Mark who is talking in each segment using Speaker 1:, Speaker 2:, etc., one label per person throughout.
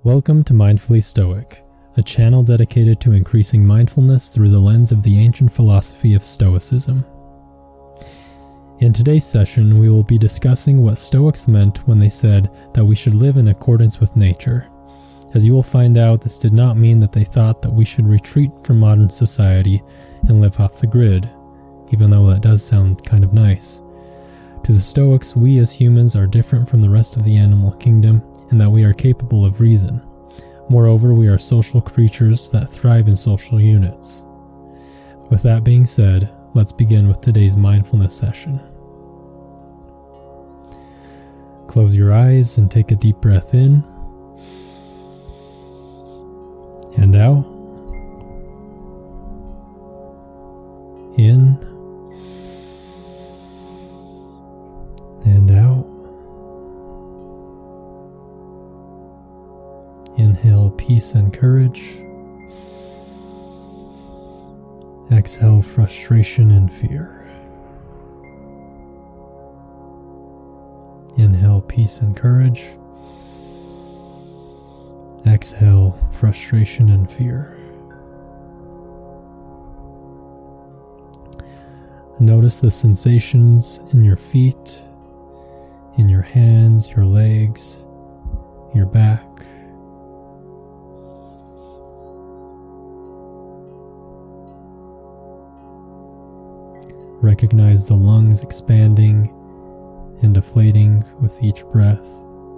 Speaker 1: Welcome to Mindfully Stoic, a channel dedicated to increasing mindfulness through the lens of the ancient philosophy of Stoicism. In today's session, we will be discussing what Stoics meant when they said that we should live in accordance with nature. As you will find out, this did not mean that they thought that we should retreat from modern society and live off the grid, even though that does sound kind of nice. To the Stoics, we as humans are different from the rest of the animal kingdom, and that we are capable of reason. Moreover, we are social creatures that thrive in social units. With that being said, let's begin with today's mindfulness session. Close your eyes and take a deep breath in and out. In and out. Inhale peace and courage. Exhale frustration and fear. Inhale peace and courage. Exhale frustration and fear. Notice the sensations in your feet, in your hands, your legs, your back. Recognize the lungs expanding and deflating with each breath.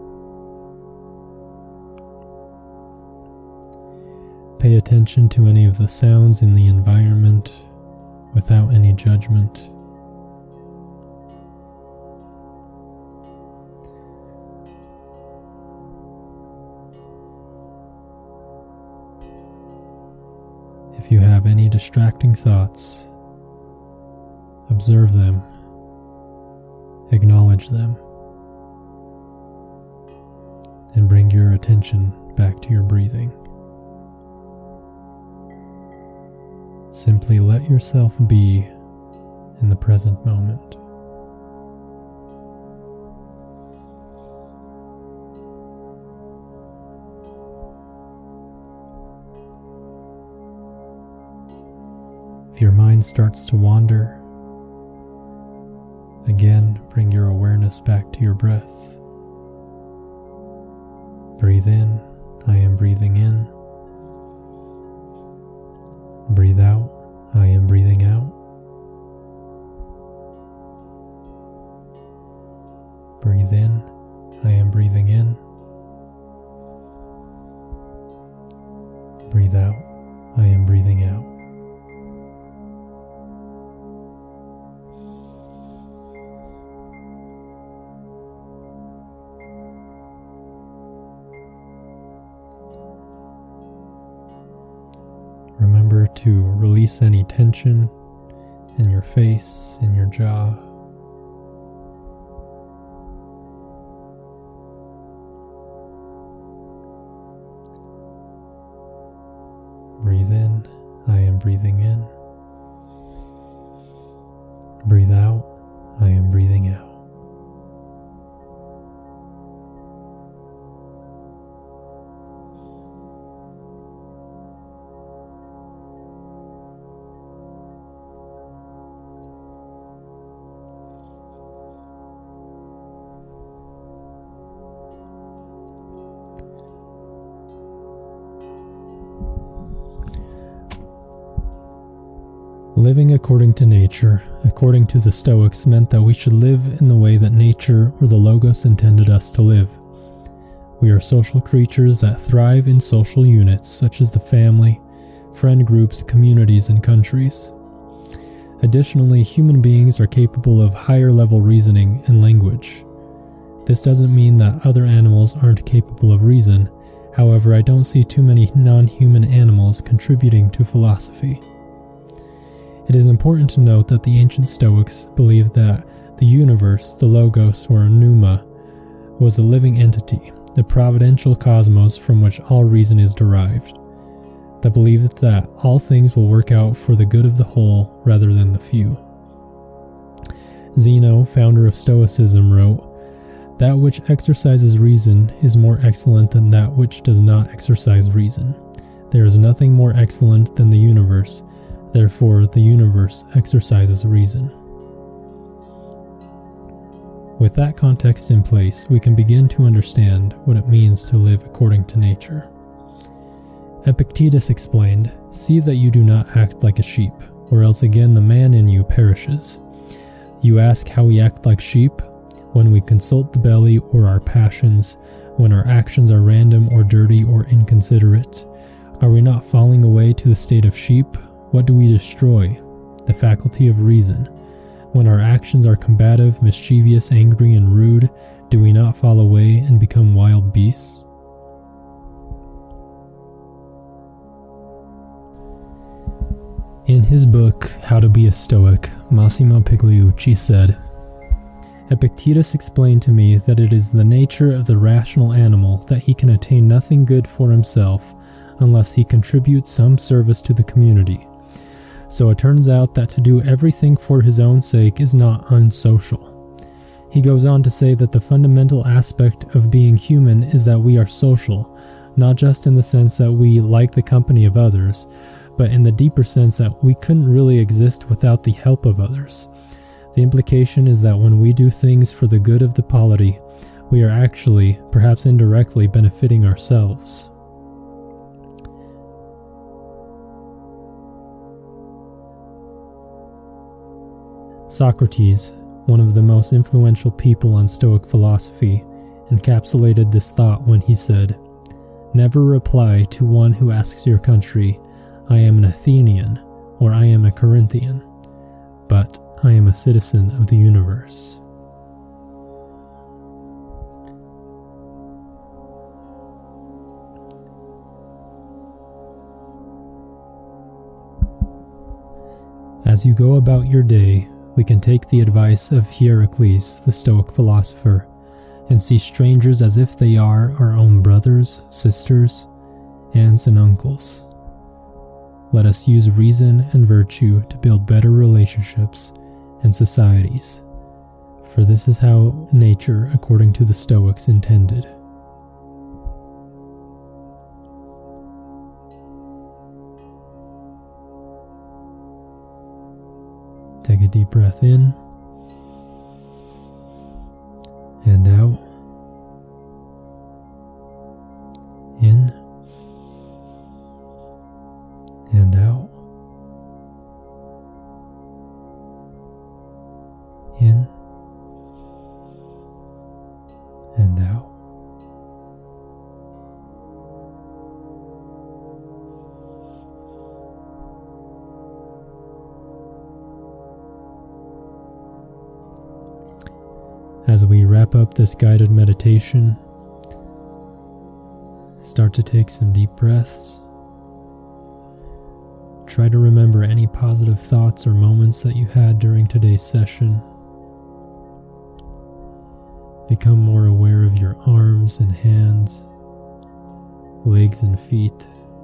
Speaker 1: Pay attention to any of the sounds in the environment without any judgment. If you have any distracting thoughts, observe them, acknowledge them, and bring your attention back to your breathing. Simply let yourself be in the present moment. If your mind starts to wander, again, bring your awareness back to your breath. Breathe in, I am breathing in. Breathe out, I am breathing out. Breathe in, I am breathing in. Breathe out, I am breathing out. Remember to release any tension in your face, in your jaw. Breathe in, I am breathing in. Breathe out, I am breathing out. Living according to nature, according to the Stoics, meant that we should live in the way that nature or the Logos intended us to live. We are social creatures that thrive in social units such as the family, friend groups, communities, and countries. Additionally, human beings are capable of higher level reasoning and language. This doesn't mean that other animals aren't capable of reason. However, I don't see too many non-human animals contributing to philosophy. It is important to note that the ancient Stoics believed that the universe, the Logos or Pneuma, was a living entity, the providential cosmos from which all reason is derived, that believed that all things will work out for the good of the whole rather than the few. Zeno, founder of Stoicism, wrote That which exercises reason is more excellent than that which does not exercise reason. There is nothing more excellent than the universe, therefore the universe exercises reason. With that context in place, we can begin to understand what it means to live according to nature. Epictetus explained, "See that you do not act like a sheep, or else again the man in you perishes. You ask how we act like sheep? When we consult the belly or our passions, when our actions are random or dirty or inconsiderate. Are we not falling away to the state of sheep? What do we destroy? The faculty of reason. When our actions are combative, mischievous, angry, and rude, do we not fall away and become wild beasts?" In his book, How to Be a Stoic, Massimo Pigliucci said, "Epictetus explained to me that it is the nature of the rational animal that he can attain nothing good for himself unless he contributes some service to the community. So it turns out that to do everything for his own sake is not unsocial." He goes on to say that the fundamental aspect of being human is that we are social, not just in the sense that we like the company of others, but in the deeper sense that we couldn't really exist without the help of others. The implication is that when we do things for the good of the polity, we are actually, perhaps indirectly, benefiting ourselves. Socrates, one of the most influential people on Stoic philosophy, encapsulated this thought when he said, "Never reply to one who asks your country, 'I am an Athenian,' or 'I am a Corinthian,' but 'I am a citizen of the universe.'" As you go about your day, we can take the advice of Hierocles, the Stoic philosopher, and see strangers as if they are our own brothers, sisters, aunts, and uncles. Let us use reason and virtue to build better relationships and societies, for this is how nature, according to the Stoics, intended. Take a deep breath in and out. In and out. In and out. As we wrap up this guided meditation, start to take some deep breaths. Try to remember any positive thoughts or moments that you had during today's session. Become more aware of your arms and hands, legs and feet,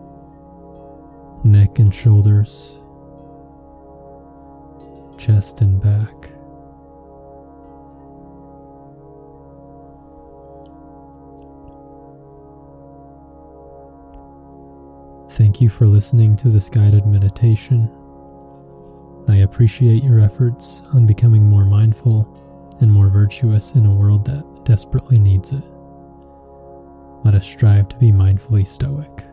Speaker 1: neck and shoulders, chest and back. Thank you for listening to this guided meditation. I appreciate your efforts on becoming more mindful and more virtuous in a world that desperately needs it. Let us strive to be mindfully stoic.